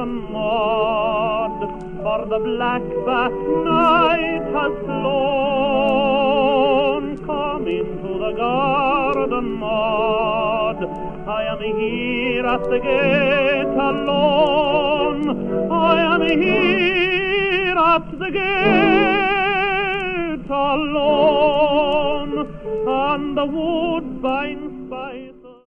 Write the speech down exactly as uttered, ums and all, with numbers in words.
garden, Maud, for the black bat night has flown. Come into the garden, Maud, I am here at the gate alone. I am here at the gate alone, and the woodbine